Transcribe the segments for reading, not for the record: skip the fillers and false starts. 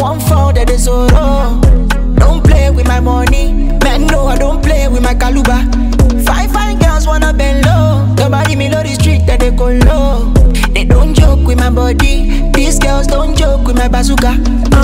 want fall, that is so raw. Don't play with my money, man, no, I don't play with my kaluba. Fine girls wanna bend low. Nobody me know the street that they go low. They don't joke with my body. These girls don't joke with my bazooka.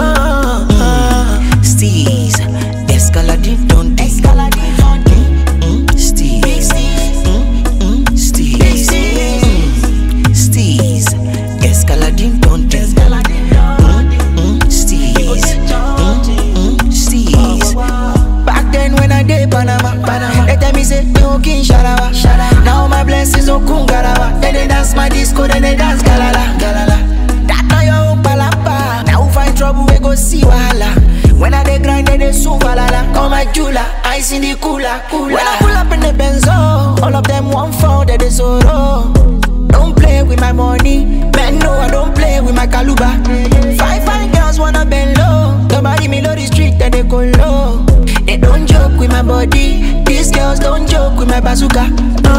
Steez, escalade, don't escalade. Steez, Steez, Steez, escalade, don't escalade. Steez, Steez. Back then when I did Panama, they tell me say no king shalawa. Now my blessings no kungarawa. Then they dance my disco, then they dance galala. That now your own palapa. Now who find trouble we go see wahala. When I dey grind, then they sue valala. Call my jeweler, ice in the cooler. When I pull up in the Benzo, all of them want fall, that they so raw. Don't play with my money, man, no, I don't play with my kaluba. Fine girls wanna bend low. Nobody me know the street that they go low. They don't joke with my body. These girls don't joke with my bazooka.